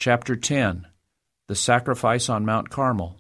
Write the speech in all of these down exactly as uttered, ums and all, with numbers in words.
Chapter ten. The Sacrifice on Mount Carmel.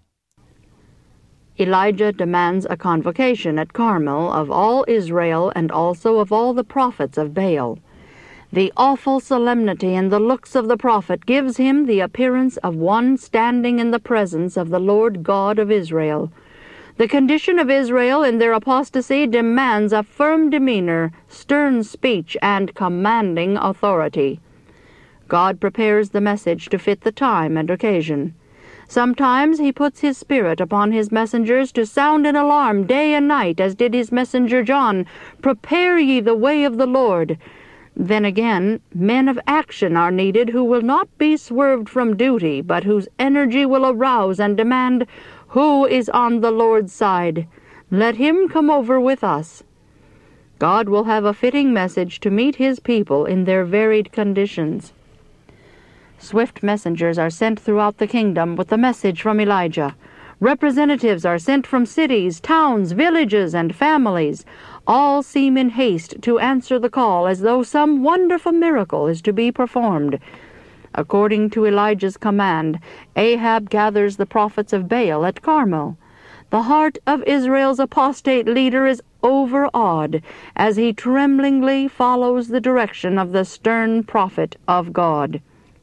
Elijah demands a convocation at Carmel of all Israel and also of all the prophets of Baal. The awful solemnity in the looks of the prophet gives him the appearance of one standing in the presence of the Lord God of Israel. The condition of Israel in their apostasy demands a firm demeanor, stern speech, and commanding authority. God prepares the message to fit the time and occasion. Sometimes he puts his Spirit upon his messengers to sound an alarm day and night, as did his messenger John, "Prepare ye the way of the Lord." Then again, men of action are needed who will not be swerved from duty, but whose energy will arouse and demand, "Who is on the Lord's side? Let him come over with us." God will have a fitting message to meet his people in their varied conditions. Swift messengers are sent throughout the kingdom with the message from Elijah. Representatives are sent from cities, towns, villages, and families. All seem in haste to answer the call as though some wonderful miracle is to be performed. According to Elijah's command, Ahab gathers the prophets of Baal at Carmel. The heart of Israel's apostate leader is overawed as he tremblingly follows the direction of the stern prophet of God.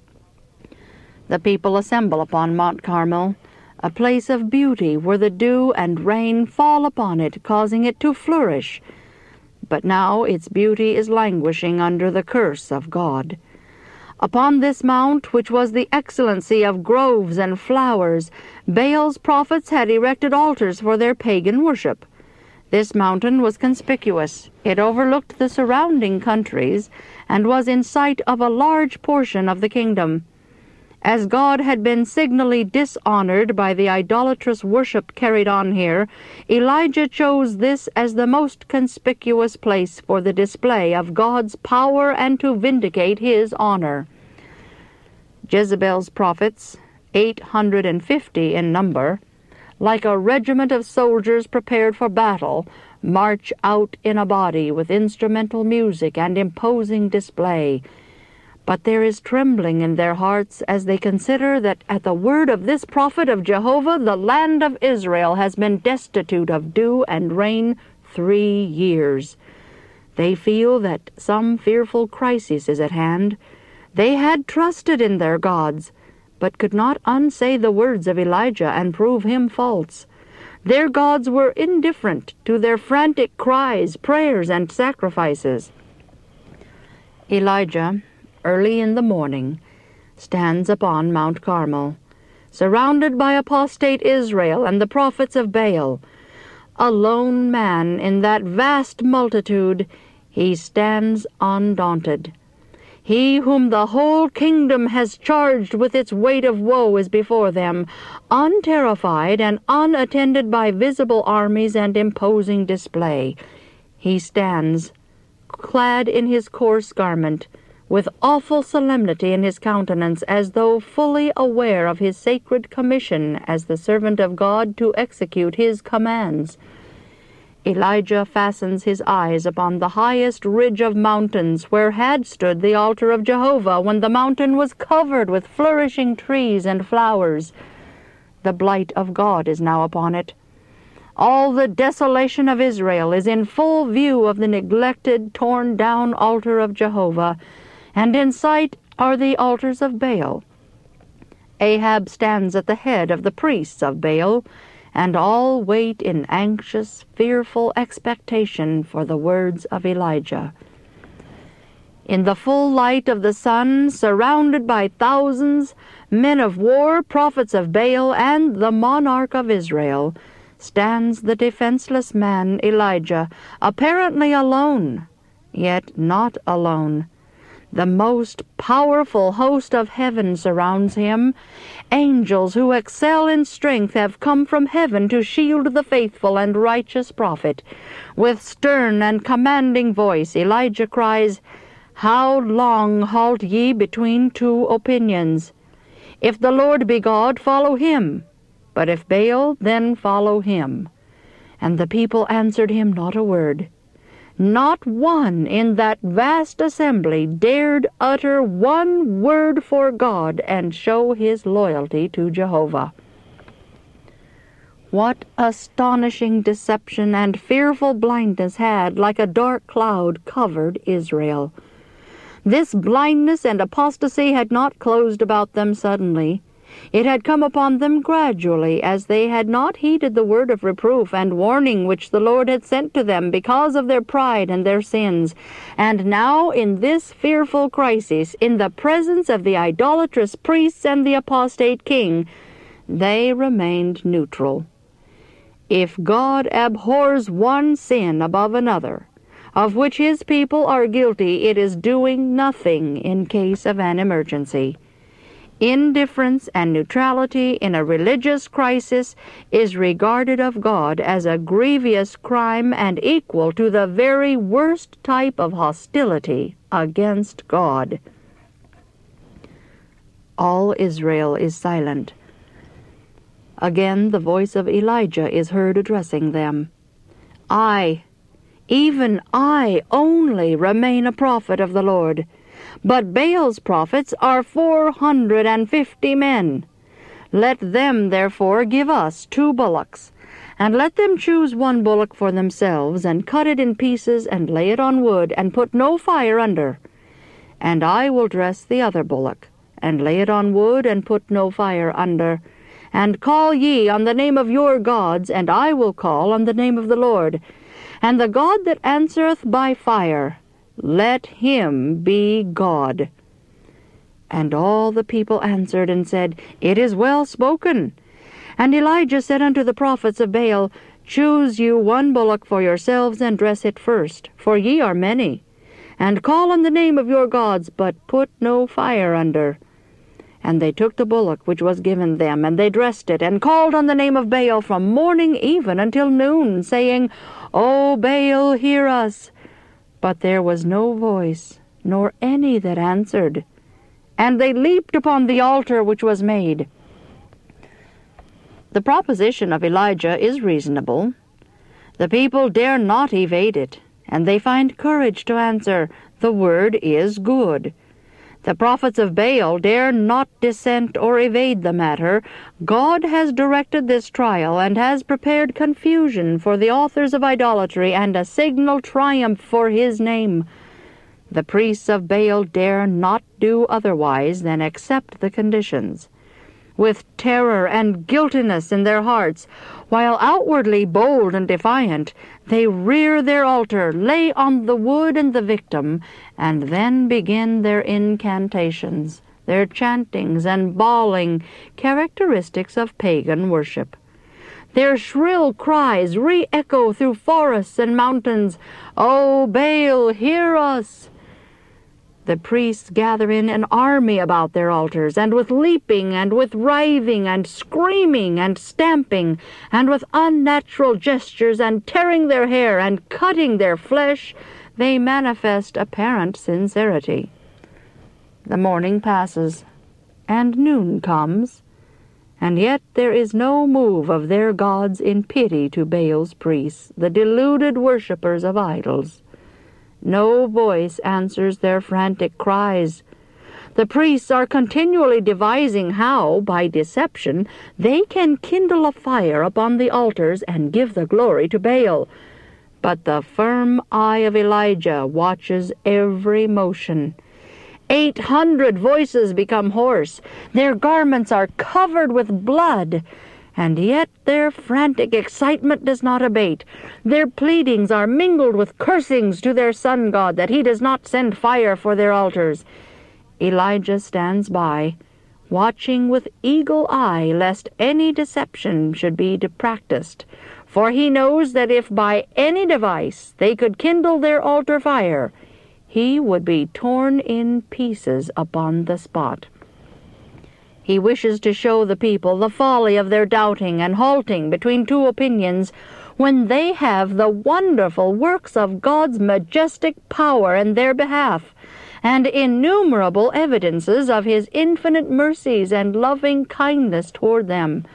The people assemble upon Mount Carmel, a place of beauty where the dew and rain fall upon it, causing it to flourish. But now its beauty is languishing under the curse of God. Upon this mount, which was the excellency of groves and flowers, Baal's prophets had erected altars for their pagan worship. This mountain was conspicuous. It overlooked the surrounding countries and was in sight of a large portion of the kingdom. As God had been signally dishonored by the idolatrous worship carried on here, Elijah chose this as the most conspicuous place for the display of God's power and to vindicate his honor. Jezebel's prophets, eight hundred and fifty in number, like a regiment of soldiers prepared for battle, march out in a body with instrumental music and imposing display. But there is trembling in their hearts as they consider that at the word of this prophet of Jehovah, the land of Israel has been destitute of dew and rain three years. They feel that some fearful crisis is at hand. They had trusted in their gods, but could not unsay the words of Elijah and prove him false. Their gods were indifferent to their frantic cries, prayers, and sacrifices. Elijah, early in the morning, stands upon Mount Carmel, surrounded by apostate Israel and the prophets of Baal. A lone man in that vast multitude, he stands undaunted. He whom the whole kingdom has charged with its weight of woe is before them, unterrified and unattended by visible armies and imposing display. He stands, clad in his coarse garment, with awful solemnity in his countenance, as though fully aware of his sacred commission as the servant of God to execute his commands. Elijah fastens his eyes upon the highest ridge of mountains where had stood the altar of Jehovah when the mountain was covered with flourishing trees and flowers. The blight of God is now upon it. All the desolation of Israel is in full view of the neglected, torn-down altar of Jehovah, and in sight are the altars of Baal. Ahab stands at the head of the priests of Baal, and all wait in anxious, fearful expectation for the words of Elijah. In the full light of the sun, surrounded by thousands, men of war, prophets of Baal, and the monarch of Israel, stands the defenseless man Elijah, apparently alone, yet not alone. The most powerful host of heaven surrounds him. Angels who excel in strength have come from heaven to shield the faithful and righteous prophet. With stern and commanding voice, Elijah cries, "How long halt ye between two opinions? If the Lord be God, follow him. But if Baal, then follow him." And the people answered him not a word. Not one in that vast assembly dared utter one word for God and show his loyalty to Jehovah. What astonishing deception and fearful blindness had, like a dark cloud, covered Israel. This blindness and apostasy had not closed about them suddenly. It had come upon them gradually, as they had not heeded the word of reproof and warning which the Lord had sent to them because of their pride and their sins. And now, in this fearful crisis, in the presence of the idolatrous priests and the apostate king, they remained neutral. If God abhors one sin above another, of which his people are guilty, it is doing nothing in case of an emergency. Indifference and neutrality in a religious crisis is regarded of God as a grievous crime and equal to the very worst type of hostility against God. All Israel is silent. Again the voice of Elijah is heard addressing them. I, even I only, remain a prophet of the Lord. But Baal's prophets are four hundred and fifty men. Let them therefore give us two bullocks, and let them choose one bullock for themselves, and cut it in pieces, and lay it on wood, and put no fire under. And I will dress the other bullock, and lay it on wood, and put no fire under. And call ye on the name of your gods, and I will call on the name of the Lord. And the God that answereth by fire, let him be God. And all the people answered and said, It is well spoken. And Elijah said unto the prophets of Baal, Choose you one bullock for yourselves, and dress it first, for ye are many. And call on the name of your gods, but put no fire under. And they took the bullock which was given them, and they dressed it, and called on the name of Baal from morning even until noon, saying, O Baal, hear us. But there was no voice, nor any that answered. And they leaped upon the altar which was made. The proposition of Elijah is reasonable. The people dare not evade it, and they find courage to answer, The word is good. The prophets of Baal dare not dissent or evade the matter. God has directed this trial, and has prepared confusion for the authors of idolatry, and a signal triumph for his name. The priests of Baal dare not do otherwise than accept the conditions. With terror and guiltiness in their hearts, while outwardly bold and defiant, they rear their altar, lay on the wood and the victim, and then begin their incantations, their chantings and bawling, characteristics of pagan worship. Their shrill cries re-echo through forests and mountains, O Baal, hear us! The priests gather in an army about their altars, and with leaping and with writhing and screaming and stamping, and with unnatural gestures and tearing their hair and cutting their flesh, they manifest apparent sincerity. The morning passes, and noon comes, and yet there is no move of their gods in pity to Baal's priests, the deluded worshippers of idols. No voice answers their frantic cries. The priests are continually devising how, by deception, they can kindle a fire upon the altars and give the glory to Baal. But the firm eye of Elijah watches every motion. Eight hundred voices become hoarse. Their garments are covered with blood. And yet their frantic excitement does not abate. Their pleadings are mingled with cursings to their sun god that he does not send fire for their altars. Elijah stands by, watching with eagle eye lest any deception should be practiced, for he knows that if by any device they could kindle their altar fire, he would be torn in pieces upon the spot. He wishes to show the people the folly of their doubting and halting between two opinions, when they have the wonderful works of God's majestic power in their behalf, and innumerable evidences of his infinite mercies and loving kindness toward them.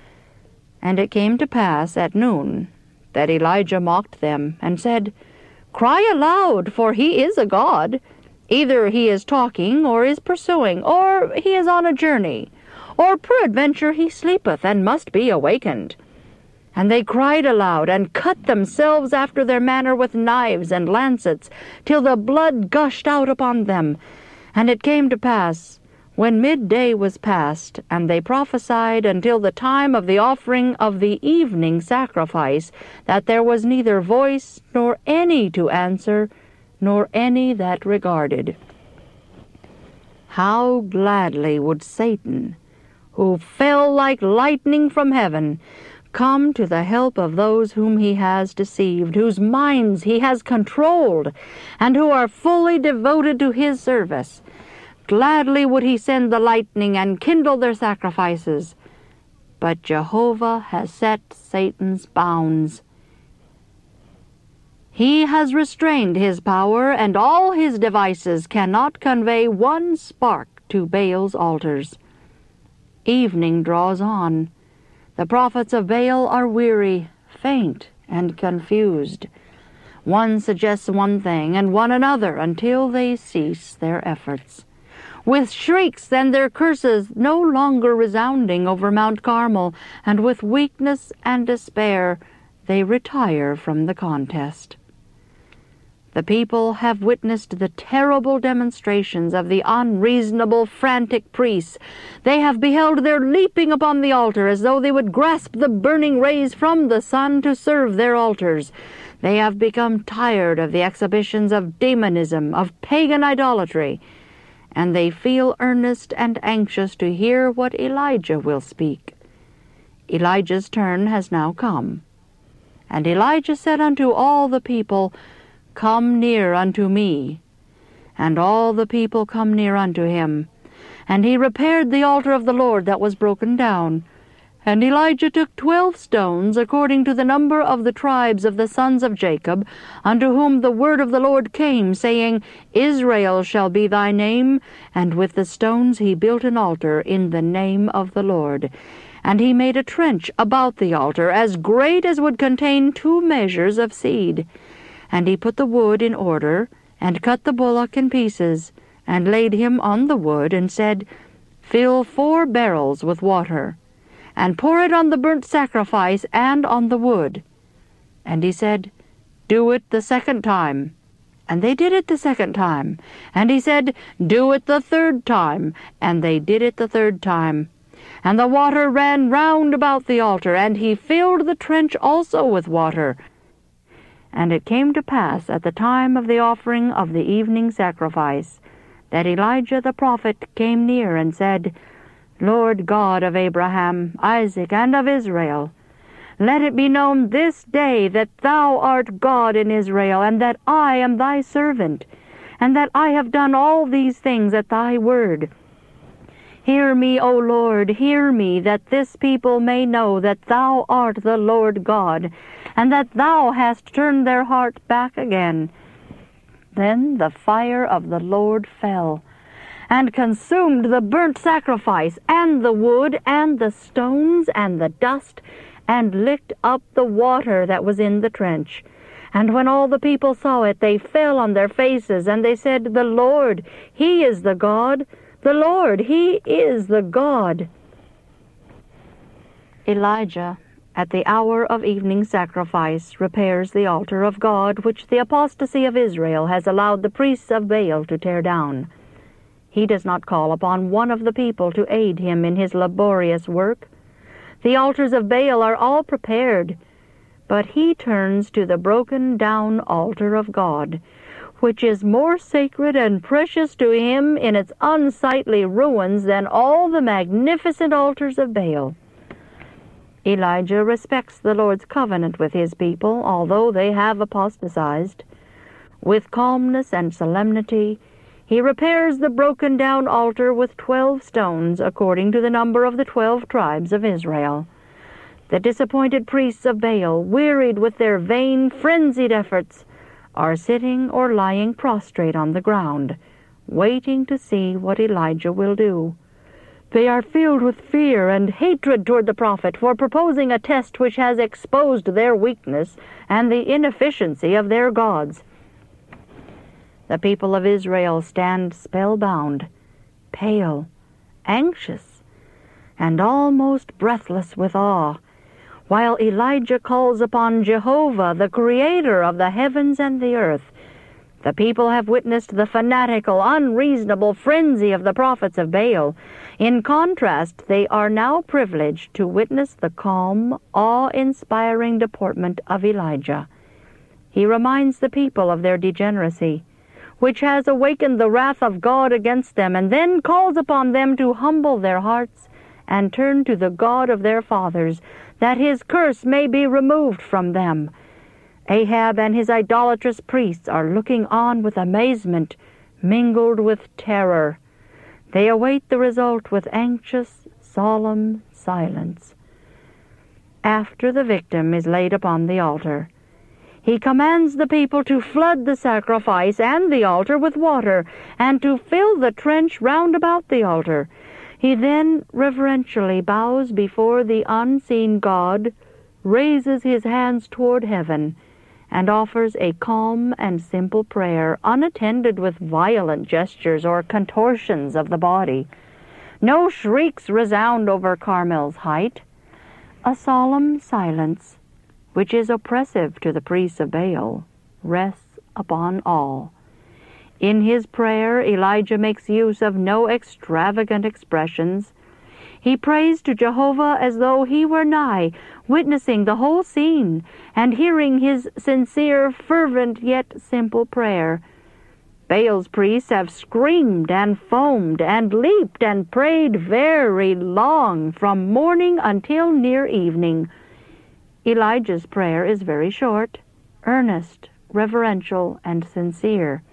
And it came to pass at noon that Elijah mocked them, and said, Cry aloud, for he is a god. Either he is talking, or is pursuing, or he is on a journey, or peradventure he sleepeth, and must be awakened. And they cried aloud, and cut themselves after their manner with knives and lancets, till the blood gushed out upon them. And it came to pass, when midday was past, and they prophesied until the time of the offering of the evening sacrifice, that there was neither voice, nor any to answer, nor any that regarded. How gladly would Satan, who fell like lightning from heaven, come to the help of those whom he has deceived, whose minds he has controlled, and who are fully devoted to his service. Gladly would he send the lightning and kindle their sacrifices. But Jehovah has set Satan's bounds. He has restrained his power, and all his devices cannot convey one spark to Baal's altars. Evening draws on. The prophets of Baal are weary, faint, and confused. One suggests one thing, and one another, until they cease their efforts. With shrieks and their curses no longer resounding over Mount Carmel, and with weakness and despair, they retire from the contest. The people have witnessed the terrible demonstrations of the unreasonable, frantic priests. They have beheld their leaping upon the altar as though they would grasp the burning rays from the sun to serve their altars. They have become tired of the exhibitions of demonism, of pagan idolatry, and they feel earnest and anxious to hear what Elijah will speak. Elijah's turn has now come. And Elijah said unto all the people, Come near unto me. And all the people come near unto him. And he repaired the altar of the Lord that was broken down. And Elijah took twelve stones, according to the number of the tribes of the sons of Jacob, unto whom the word of the Lord came, saying, Israel shall be thy name. And with the stones he built an altar in the name of the Lord. And he made a trench about the altar, as great as would contain two measures of seed. And he put the wood in order, and cut the bullock in pieces, and laid him on the wood, and said, Fill four barrels with water, and pour it on the burnt sacrifice and on the wood. And he said, Do it the second time. And they did it the second time. And he said, Do it the third time. And they did it the third time. And the water ran round about the altar, and he filled the trench also with water. And it came to pass at the time of the offering of the evening sacrifice, that Elijah the prophet came near and said, Lord God of Abraham, Isaac, and of Israel, let it be known this day that thou art God in Israel, and that I am thy servant, and that I have done all these things at thy word. Hear me, O Lord, hear me, that this people may know that thou art the Lord God, and that thou hast turned their heart back again. Then the fire of the Lord fell, and consumed the burnt sacrifice, and the wood, and the stones, and the dust, and licked up the water that was in the trench. And when all the people saw it, they fell on their faces, and they said, The Lord, he is the God. The Lord, he is the God. Elijah, at the hour of evening sacrifice, repairs the altar of God, which the apostasy of Israel has allowed the priests of Baal to tear down. He does not call upon one of the people to aid him in his laborious work. The altars of Baal are all prepared, but he turns to the broken-down altar of God, which is more sacred and precious to him in its unsightly ruins than all the magnificent altars of Baal. Elijah respects the Lord's covenant with his people, although they have apostatized. With calmness and solemnity, he repairs the broken-down altar with twelve stones, according to the number of the twelve tribes of Israel. The disappointed priests of Baal, wearied with their vain, frenzied efforts, are sitting or lying prostrate on the ground, waiting to see what Elijah will do. They are filled with fear and hatred toward the prophet for proposing a test which has exposed their weakness and the inefficiency of their gods. The people of Israel stand spellbound, pale, anxious, and almost breathless with awe, while Elijah calls upon Jehovah, the Creator of the heavens and the earth. The people have witnessed the fanatical, unreasonable frenzy of the prophets of Baal. In contrast, they are now privileged to witness the calm, awe-inspiring deportment of Elijah. He reminds the people of their degeneracy, which has awakened the wrath of God against them, and then calls upon them to humble their hearts and turn to the God of their fathers, that his curse may be removed from them. Ahab and his idolatrous priests are looking on with amazement, mingled with terror. They await the result with anxious, solemn silence. After the victim is laid upon the altar, he commands the people to flood the sacrifice and the altar with water, and to fill the trench round about the altar. He then reverentially bows before the unseen God, raises his hands toward heaven, and offers a calm and simple prayer, unattended with violent gestures or contortions of the body. No shrieks resound over Carmel's height. A solemn silence, which is oppressive to the priests of Baal, rests upon all. In his prayer, Elijah makes use of no extravagant expressions. He prays to Jehovah as though he were nigh, witnessing the whole scene, and hearing his sincere, fervent, yet simple prayer. Baal's priests have screamed and foamed and leaped and prayed very long, from morning until near evening. Elijah's prayer is very short, earnest, reverential, and sincere.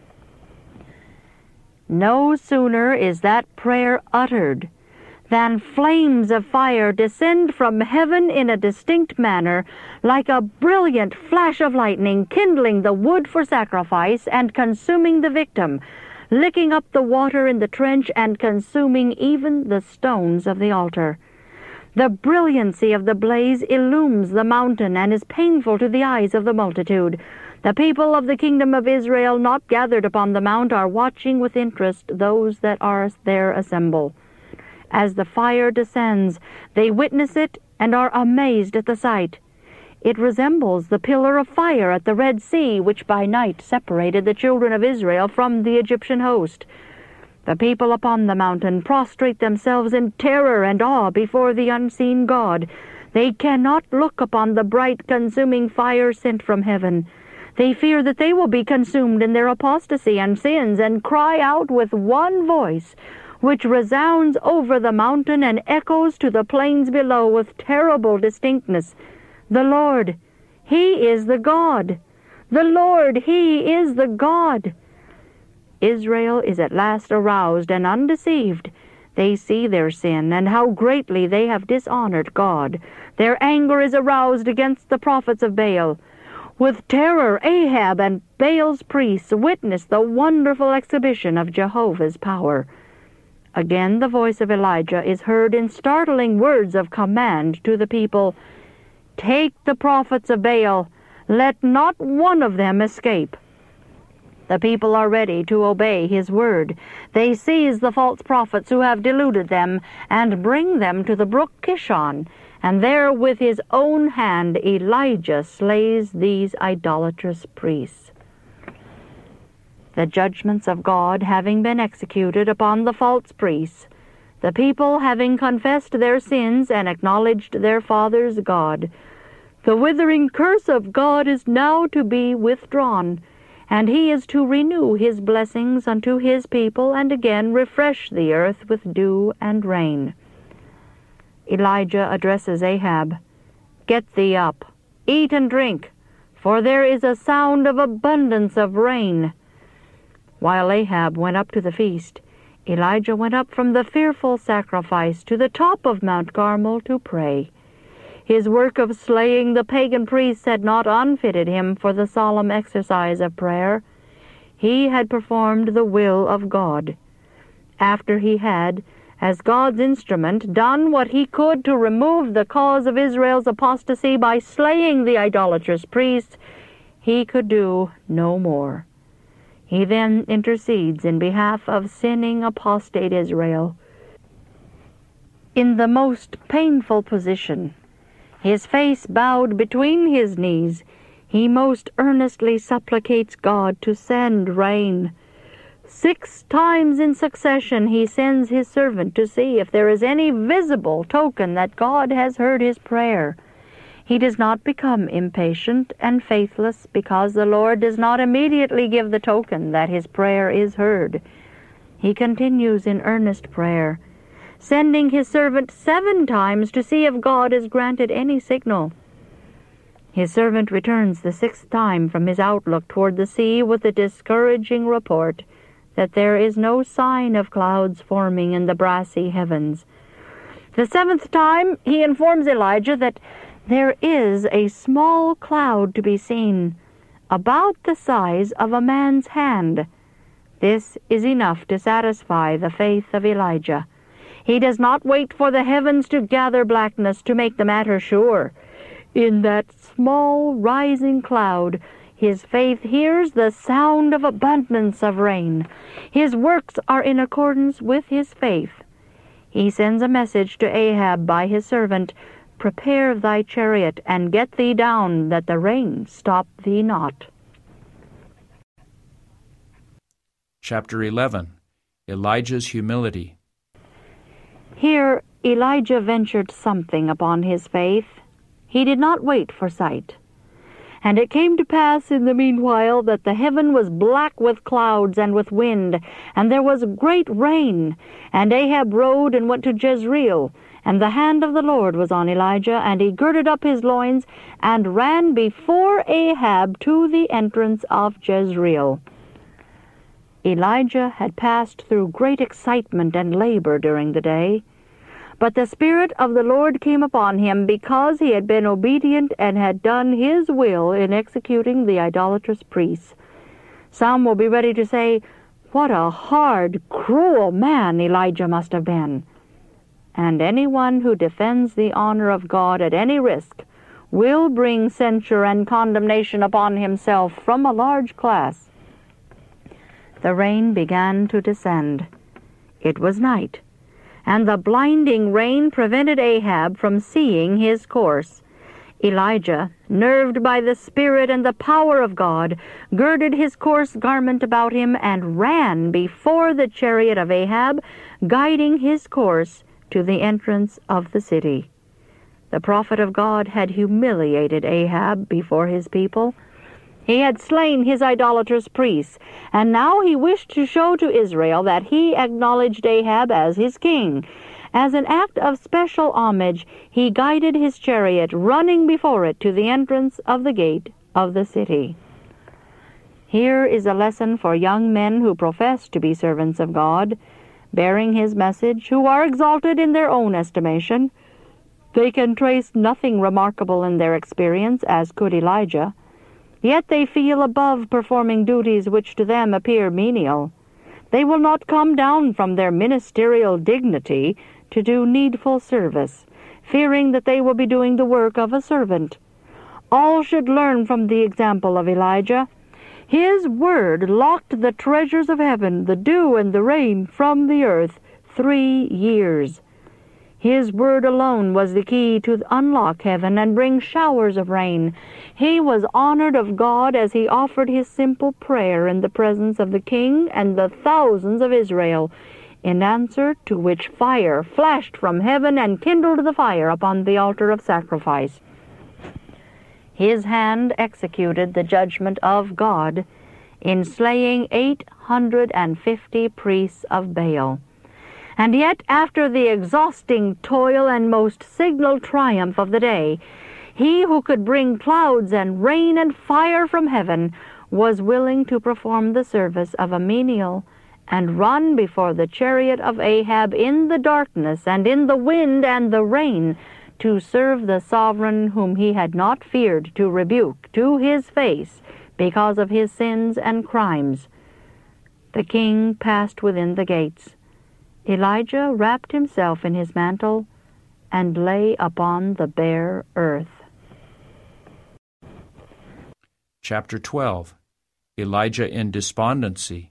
No sooner is that prayer uttered than flames of fire descend from heaven in a distinct manner, like a brilliant flash of lightning, kindling the wood for sacrifice and consuming the victim, licking up the water in the trench and consuming even the stones of the altar. The brilliancy of the blaze illumes the mountain and is painful to the eyes of the multitude. The people of the kingdom of Israel not gathered upon the mount are watching with interest those that are there assembled. As the fire descends, they witness it and are amazed at the sight. It resembles the pillar of fire at the Red Sea, which by night separated the children of Israel from the Egyptian host. The people upon the mountain prostrate themselves in terror and awe before the unseen God. They cannot look upon the bright, consuming fire sent from heaven. They fear that they will be consumed in their apostasy and sins, and cry out with one voice, which resounds over the mountain and echoes to the plains below with terrible distinctness, "The Lord, He is the God! The Lord, He is the God!" Israel is at last aroused and undeceived. They see their sin and how greatly they have dishonored God. Their anger is aroused against the prophets of Baal. With terror, Ahab and Baal's priests witness the wonderful exhibition of Jehovah's power. Again the voice of Elijah is heard in startling words of command to the people. "Take the prophets of Baal, let not one of them escape." The people are ready to obey his word. They seize the false prophets who have deluded them and bring them to the brook Kishon, and there with his own hand Elijah slays these idolatrous priests. The judgments of God having been executed upon the false priests, the people having confessed their sins and acknowledged their fathers' God, the withering curse of God is now to be withdrawn, and he is to renew his blessings unto his people and again refresh the earth with dew and rain. Elijah addresses Ahab, "Get thee up, eat and drink, for there is a sound of abundance of rain." While Ahab went up to the feast, Elijah went up from the fearful sacrifice to the top of Mount Carmel to pray. His work of slaying the pagan priests had not unfitted him for the solemn exercise of prayer. He had performed the will of God. After he had, as God's instrument, done what he could to remove the cause of Israel's apostasy by slaying the idolatrous priests, he could do no more. He then intercedes in behalf of sinning apostate Israel. In the most painful position, his face bowed between his knees, he most earnestly supplicates God to send rain. Six times in succession he sends his servant to see if there is any visible token that God has heard his prayer. He does not become impatient and faithless because the Lord does not immediately give the token that his prayer is heard. He continues in earnest prayer, sending his servant seven times to see if God has granted any signal. His servant returns the sixth time from his outlook toward the sea with the discouraging report that there is no sign of clouds forming in the brassy heavens. The seventh time he informs Elijah that there is a small cloud to be seen, about the size of a man's hand. This is enough to satisfy the faith of Elijah. He does not wait for the heavens to gather blackness to make the matter sure. In that small rising cloud, his faith hears the sound of abundance of rain. His works are in accordance with his faith. He sends a message to Ahab by his servant, "Prepare thy chariot, and get thee down, that the rain stop thee not." Chapter eleven. Elijah's humility. Here Elijah ventured something upon his faith. He did not wait for sight. And it came to pass in the meanwhile that the heaven was black with clouds and with wind, and there was great rain. And Ahab rode and went to Jezreel, and the hand of the Lord was on Elijah, and he girded up his loins, and ran before Ahab to the entrance of Jezreel. Elijah had passed through great excitement and labor during the day. But the Spirit of the Lord came upon him because he had been obedient and had done his will in executing the idolatrous priests. Some will be ready to say, "What a hard, cruel man Elijah must have been." And anyone who defends the honor of God at any risk will bring censure and condemnation upon himself from a large class. The rain began to descend. It was night, and the blinding rain prevented Ahab from seeing his course. Elijah, nerved by the Spirit and the power of God, girded his coarse garment about him and ran before the chariot of Ahab, guiding his course to the entrance of the city. The prophet of God had humiliated Ahab before his people. He had slain his idolatrous priests, and now he wished to show to Israel that he acknowledged Ahab as his king. As an act of special homage, he guided his chariot, running before it to the entrance of the gate of the city. Here is a lesson for young men who profess to be servants of God, bearing his message, who are exalted in their own estimation. They can trace nothing remarkable in their experience, as could Elijah. Yet they feel above performing duties which to them appear menial. They will not come down from their ministerial dignity to do needful service, fearing that they will be doing the work of a servant. All should learn from the example of Elijah. His word locked the treasures of heaven, the dew and the rain, from the earth three years. His word alone was the key to unlock heaven and bring showers of rain. He was honored of God as he offered his simple prayer in the presence of the king and the thousands of Israel, in answer to which fire flashed from heaven and kindled the fire upon the altar of sacrifice. His hand executed the judgment of God in slaying eight hundred and fifty priests of Baal. And yet, after the exhausting toil and most signal triumph of the day, he who could bring clouds and rain and fire from heaven was willing to perform the service of a menial and run before the chariot of Ahab in the darkness and in the wind and the rain to serve the sovereign whom he had not feared to rebuke to his face because of his sins and crimes. The king passed within the gates. Elijah wrapped himself in his mantle and lay upon the bare earth. Chapter twelve. Elijah in despondency.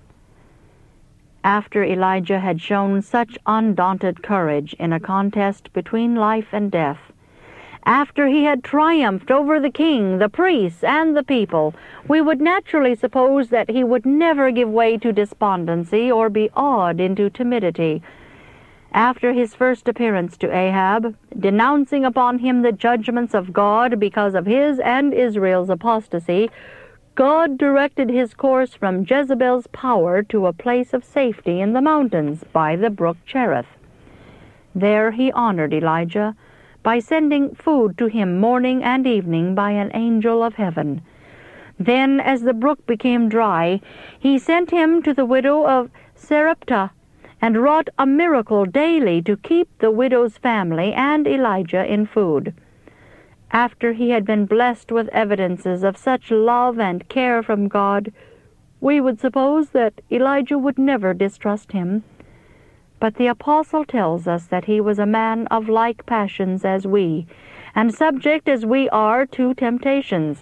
After Elijah had shown such undaunted courage in a contest between life and death, after he had triumphed over the king, the priests, and the people, we would naturally suppose that he would never give way to despondency or be awed into timidity. After his first appearance to Ahab, denouncing upon him the judgments of God because of his and Israel's apostasy, God directed his course from Jezebel's power to a place of safety in the mountains by the brook Cherith. There he honored Elijah by sending food to him morning and evening by an angel of heaven. Then, as the brook became dry, he sent him to the widow of Sarepta, and wrought a miracle daily to keep the widow's family and Elijah in food. After he had been blessed with evidences of such love and care from God, we would suppose that Elijah would never distrust him. But the apostle tells us that he was a man of like passions as we, and subject as we are to temptations.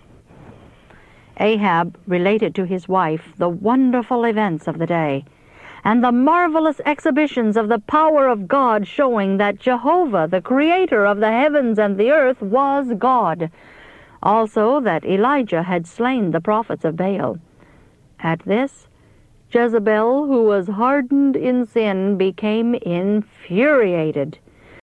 Ahab related to his wife the wonderful events of the day, and the marvelous exhibitions of the power of God, showing that Jehovah, the Creator of the heavens and the earth, was God. Also that Elijah had slain the prophets of Baal. At this, Jezebel, who was hardened in sin, became infuriated.